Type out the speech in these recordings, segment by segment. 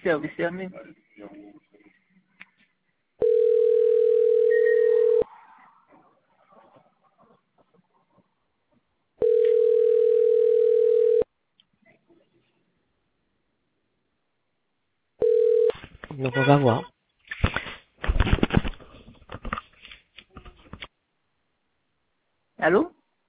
service terminé. Donc on va voir. Allô?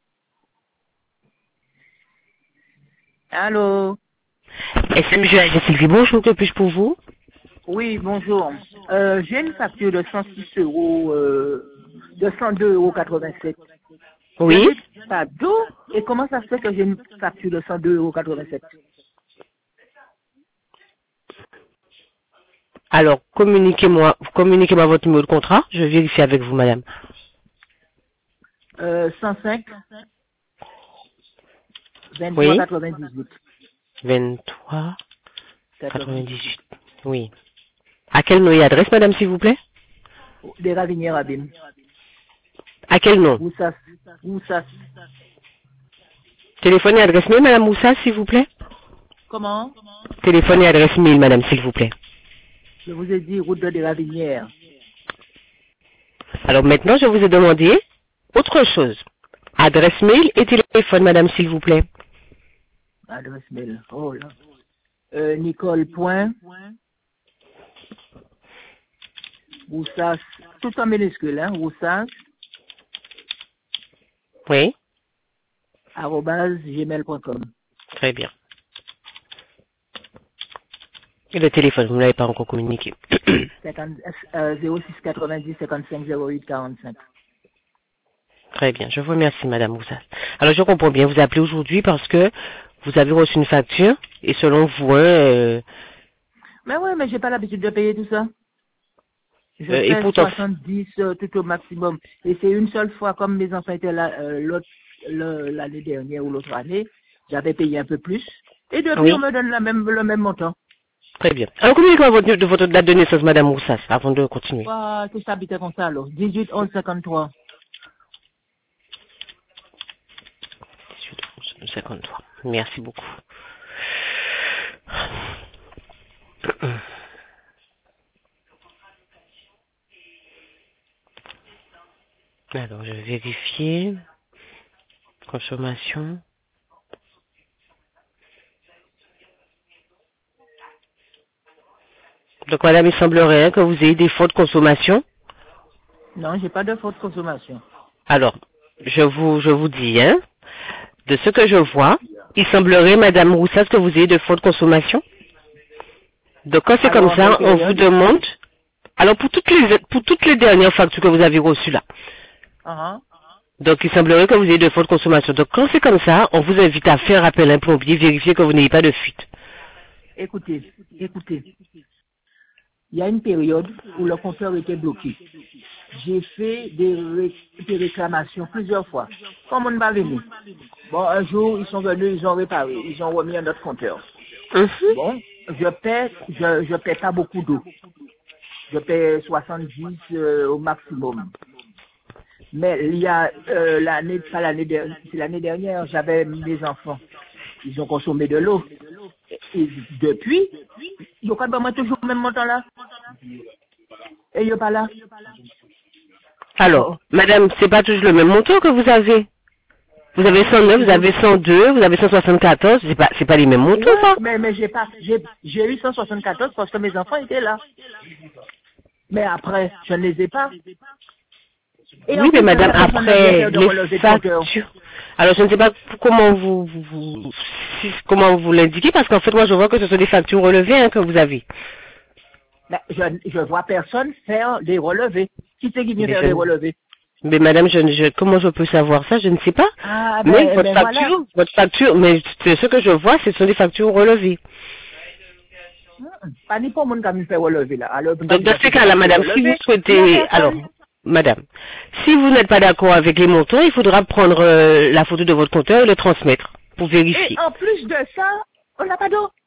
Allô? SMG Sylvie, bonjour, que puis-je pour vous? Oui, bonjour. J'ai une facture de 106 euros, de 102,87 €. Oui. Je n'ai pas d'eau. Et comment ça se fait que j'ai une facture de 102,87 €? Alors, communiquez-moi votre numéro de contrat. Je vais vérifier avec vous, madame. 105 23 Oui. 98. 23 98. 98. Oui. À quel nom et adresse, madame, s'il vous plaît? Des Ravinières Abîmes. À quel nom? Oussas. Oussas. Téléphone et adresse mail, madame Moussa, s'il vous plaît? Comment? Téléphone et adresse mail, madame, s'il vous plaît. Je vous ai dit route de des Ravinières. Alors maintenant, je vous ai demandé autre chose. Adresse mail et téléphone, madame, s'il vous plaît. Adresse mail. Oh là. Nicole. Oussas. Tout en minuscule, hein. Oussas. Oui. @gmail.com. Très bien. Et le téléphone, vous ne l'avez pas encore communiqué. 06 90 55 08 45. Très bien, je vous remercie, madame Moussa. Alors, je comprends bien, vous appelez aujourd'hui parce que vous avez reçu une facture et selon vous, Mais ouais, mais j'ai pas l'habitude de payer tout ça. Je et fais pourtant, 70 tout au maximum. Et c'est une seule fois, comme mes enfants étaient là l'année dernière ou l'autre année, j'avais payé un peu plus. Et depuis, oui, on me donne le même montant. très bien. Alors, communiquez-moi votre date de naissance, madame Moussa, avant de continuer. Tout ça habitait comme ça, alors. 18 11 53. 53. Merci beaucoup. Alors, je vais vérifier. Consommation. Donc, madame, il semblerait que vous ayez des fautes de consommation. Non, j'ai pas de faute de consommation. Alors, je vous dis, hein, de ce que je vois, il semblerait, madame Roussas, que vous ayez de fautes de consommation. Donc, quand c'est Alors, comme en quelle ça, on vous période? demande, alors pour toutes les dernières factures que vous avez reçues là. Uh-huh. Donc, il semblerait que vous ayez de fautes de consommation. Donc, quand c'est comme ça, on vous invite à faire appel à un plombier, vérifier que vous n'ayez pas de fuite. Écoutez. Il y a une période où le compteur était bloqué. J'ai fait des réclamations plusieurs fois. Comme on ne va venir. Bon, un jour, ils sont venus, ils ont réparé, ils ont remis un autre compteur. Bon, je paie pas beaucoup d'eau. Je paie 70 au maximum. Mais il y a c'est l'année dernière, j'avais mes enfants. Ils ont consommé de l'eau. Et depuis, ils ont pas toujours le même montant là. Et ils sont pas là. Alors, madame, c'est pas toujours le même montant que vous avez. Vous avez 109, vous avez 102, vous avez 174, c'est pas les mêmes montants, Ouais, ça. mais j'ai eu 174 parce que mes enfants étaient là. Mais après, je ne les ai pas. Et Oui, en mais plus de madame, ça, personne ne vient après faire de les relevé de compteur. factures. Alors, je ne sais pas comment vous l'indiquez, parce qu'en fait, moi, je vois que ce sont des factures relevées hein, que vous avez. Mais je vois personne faire des relevés. Qui c'est qui vient Mais, faire des relevés? mais madame, comment je peux savoir ça? Je ne sais pas. Ah, Mais ben voilà. votre facture, mais c'est ce que je vois, ce sont des factures relevées. Pas ni pour mon qui me fait relever là. Alors, Donc, dans ces cas-là, madame, si vous il y a souhaitez, alors, personne. madame, si vous n'êtes pas d'accord avec les montants, il faudra prendre la photo de votre compteur et le transmettre pour Et vérifier. en plus de ça, on n'a pas d'eau.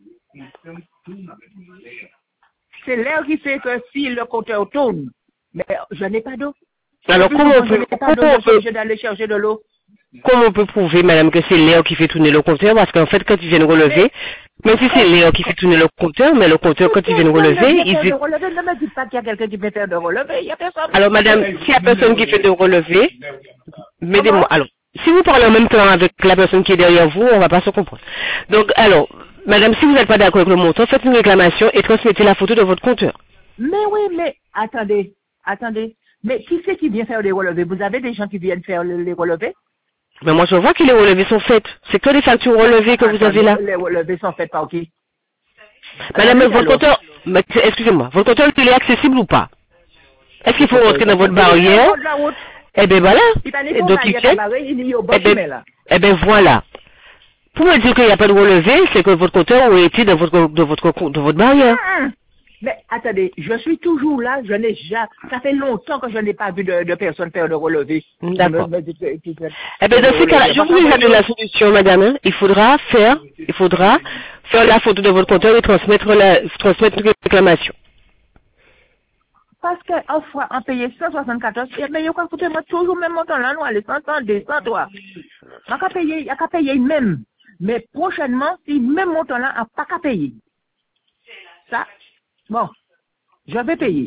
C'est l'air qui fait que si le compteur tourne, mais je n'ai pas d'eau. Et Alors, puis souvent, je n'ai pas d'eau, je suis obligé d'aller chercher de l'eau. comment on peut prouver, madame, que c'est l'air qui fait tourner le compteur? Parce qu'en fait, quand ils viennent relever, Même si c'est Léo qui fait tourner le compteur, mais le compteur, quand il vient de relever, il dit... Ne me dites pas qu'il y a quelqu'un qui peut faire de relever, il n'y a personne. Alors, madame, s'il n'y a personne qui fait de relever, mettez-moi... Alors, si vous parlez en même temps avec la personne qui est derrière vous, on va pas se comprendre. Donc, alors, madame, si vous n'êtes pas d'accord avec le montant, faites une réclamation et transmettez la photo de votre compteur. Mais oui, mais attendez. Mais qui c'est qui vient faire les relevés? Vous avez des gens qui viennent faire les relevés? Mais moi, je vois que les relevés sont faites. C'est que les factures relevées que vous avez là. Les relevés sont faits par qui? Madame, votre compteur, excusez-moi, votre compteur, il est accessible ou pas? Est-ce qu'il faut rentrer dans votre barrière? Eh ben voilà. Et donc, il fait. Eh ben voilà. Pour me dire qu'il n'y a pas de relevé, c'est que votre compteur aurait été dans votre barrière. Mais attendez, je suis toujours là, je n'ai jamais, ça fait longtemps que je n'ai pas vu de personne faire de relevé. D'accord. Eh bien, dans ce cas-là, je vous ai donné la solution, madame. Il faudra faire la photo de votre compteur et transmettre une réclamation. Parce que, fois, on payait 174, mais il faut moi toujours même montant là, nous, allez, 100, 200, 3. Il n'y a qu'à payer même. Mais prochainement, si même montant là, on n'a pas qu'à payer. Ça, bon, je vais payer.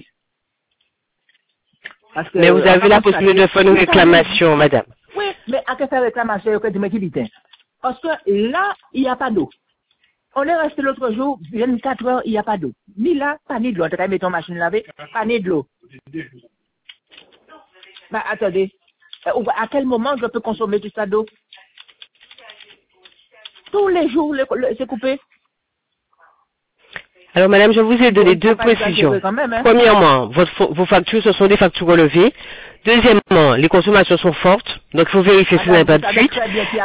Parce que, mais vous avez la possibilité de faire une réclamation, madame. Oui, mais à quelle réclamation, parce que là, il n'y a pas d'eau. On est resté l'autre jour, 24 heures, il n'y a pas d'eau. Ni là, pas ni de l'eau. Tu as mis ton machine lavée, pas ni de l'eau. Bah, attendez. À quel moment je peux consommer tout ça d'eau? Tous les jours, c'est coupé. Alors, madame, je vous ai donné deux précisions. Premièrement, vos factures, ce sont des factures relevées. Deuxièmement, les consommations sont fortes, donc il faut vérifier s'il n'y a pas de fuite.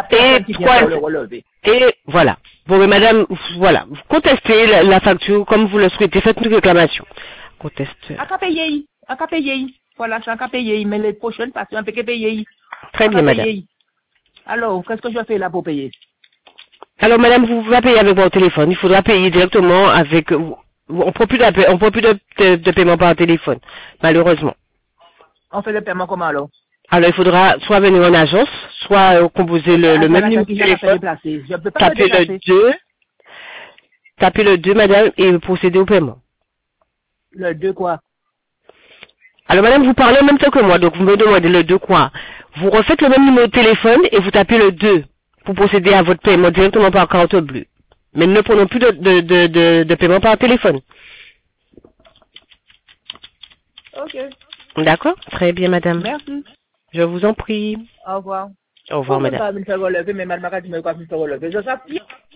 Et voilà. Bon, mais madame, voilà. Vous contestez la facture comme vous le souhaitez. Faites une réclamation. Conteste. À payer. Voilà, c'est à payer. Mais les prochaines factures, on peut payer. Très bien, madame. Alors, qu'est-ce que je fais là pour payer? Alors, madame, vous pouvez payer avec votre téléphone. Il faudra payer directement avec... On ne prend plus de paiement par téléphone, malheureusement. On fait le paiement comment alors? Alors, il faudra soit venir en agence, soit composer le même numéro de téléphone. Tapez le 2, madame, et procéder au paiement. Le 2 quoi? Alors, madame, vous parlez en même temps que moi, donc vous me demandez le 2 quoi? Vous refaites le même numéro de téléphone et vous tapez le 2 pour procéder à votre paiement directement par carte bleue. Mais ne prenons plus de paiement par téléphone. Ok. D'accord? Très bien, madame. Merci. Je vous en prie. Au revoir. Au revoir, madame. Je ne sais pas me faire relever, mais madame, je ne sais pas me faire relever. Je sais